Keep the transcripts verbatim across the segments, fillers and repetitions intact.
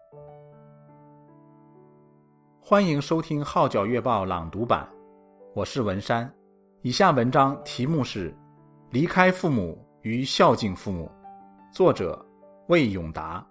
欢迎收听号角月报朗读版，我是文山。以下文章题目是离开父母与孝敬父母，作者魏永达。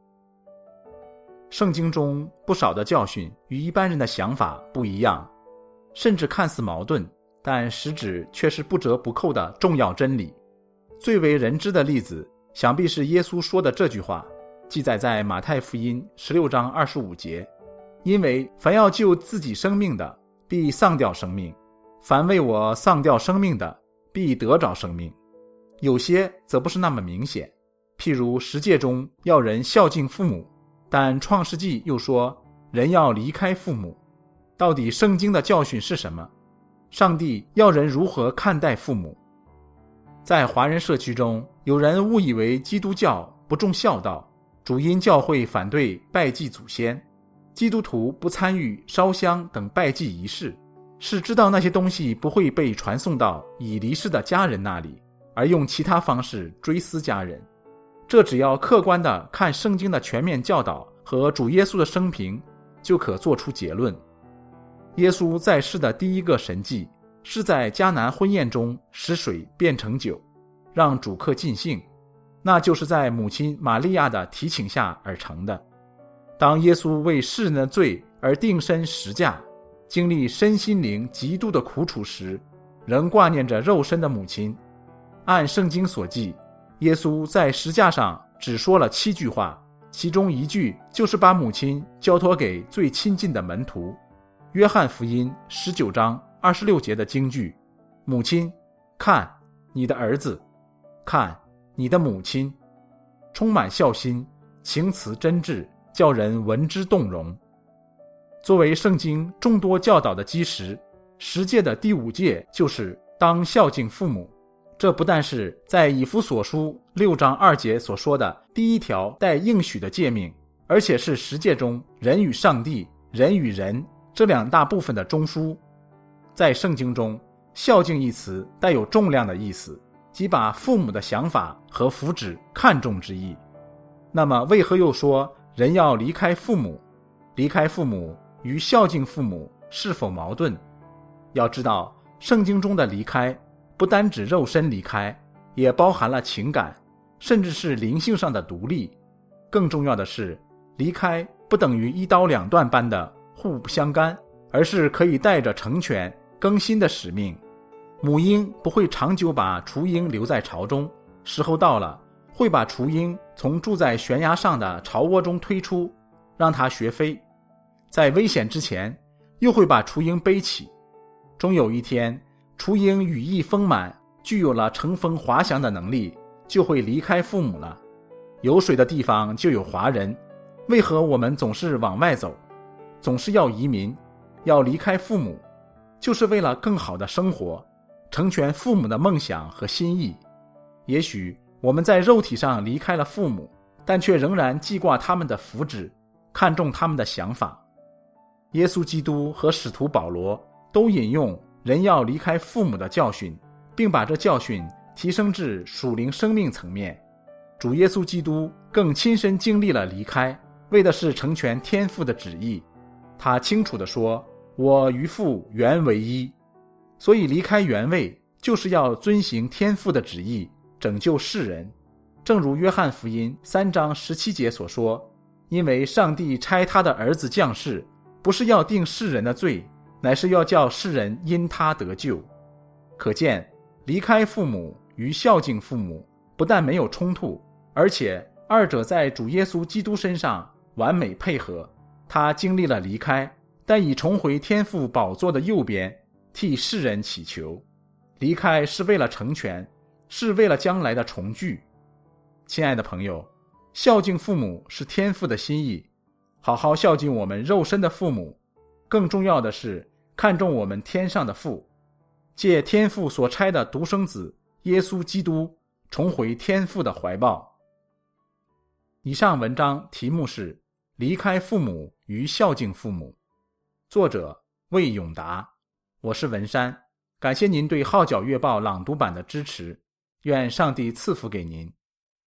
圣经中不少的教训与一般人的想法不一样，甚至看似矛盾，但实质却是不折不扣的重要真理。最为人知的例子想必是耶稣说的这句话，记载在马太福音十六章二十五节，因为凡要救自己生命的，必丧掉生命；凡为我丧掉生命的，必得着生命。有些则不是那么明显，譬如十诫中要人孝敬父母，但创世纪又说人要离开父母。到底圣经的教训是什么？上帝要人如何看待父母？在华人社区中，有人误以为基督教不重孝道，主因教会反对拜祭祖先，基督徒不参与烧香等拜祭仪式，是知道那些东西不会被传送到已离世的家人那里，而用其他方式追思家人。这只要客观地看圣经的全面教导和主耶稣的生平，就可做出结论。耶稣在世的第一个神迹，是在迦南婚宴中使水变成酒，让主客尽兴，那就是在母亲玛利亚的提请下而成的。当耶稣为世人的罪而定身十架，经历身心灵极度的苦楚时，仍挂念着肉身的母亲。按圣经所记，耶稣在十架上只说了七句话，其中一句就是把母亲交托给最亲近的门徒。约翰福音十九章二十六节的经句，母亲，看你的儿子，看你的母亲，充满孝心，情辞真挚，叫人闻之动容。作为圣经众多教导的基石，十诫的第五诫就是当孝敬父母。这不但是在以弗所书六章二节所说的第一条带应许的诫命，而且是十诫中人与上帝、人与人这两大部分的中枢。在圣经中，孝敬一词带有重量的意思，即把父母的想法和福祉看重之意。那么为何又说人要离开父母？离开父母与孝敬父母是否矛盾？要知道，圣经中的离开不单指肉身离开，也包含了情感，甚至是灵性上的独立。更重要的是，离开不等于一刀两断般的互不相干，而是可以带着成全更新的使命。母鹰不会长久把雏鹰留在巢中，时候到了，会把雏鹰从住在悬崖上的巢窝中推出，让它学飞。在危险之前，又会把雏鹰背起。终有一天，雏鹰羽翼丰满，具有了乘风滑翔的能力，就会离开父母了。有水的地方就有华人，为何我们总是往外走，总是要移民，要离开父母？就是为了更好的生活，成全父母的梦想和心意。也许我们在肉体上离开了父母，但却仍然记挂他们的福祉，看重他们的想法。耶稣基督和使徒保罗都引用人要离开父母的教训，并把这教训提升至属灵生命层面。主耶稣基督更亲身经历了离开，为的是成全天父的旨意。他清楚地说，我与父原为一。所以离开原位，就是要遵行天父的旨意，拯救世人。正如约翰福音三章十七节所说，因为上帝差他的儿子降世，不是要定世人的罪，乃是要叫世人因他得救。可见，离开父母与孝敬父母不但没有冲突，而且二者在主耶稣基督身上完美配合。他经历了离开，但已重回天父宝座的右边，替世人祈求。离开是为了成全，是为了将来的重聚。亲爱的朋友，孝敬父母是天父的心意，好好孝敬我们肉身的父母，更重要的是看重我们天上的父，借天父所差的独生子耶稣基督，重回天父的怀抱。以上文章题目是离开父母与孝敬父母，作者魏永达，我是文山。感谢您对号角月报朗读版的支持，愿上帝赐福给您。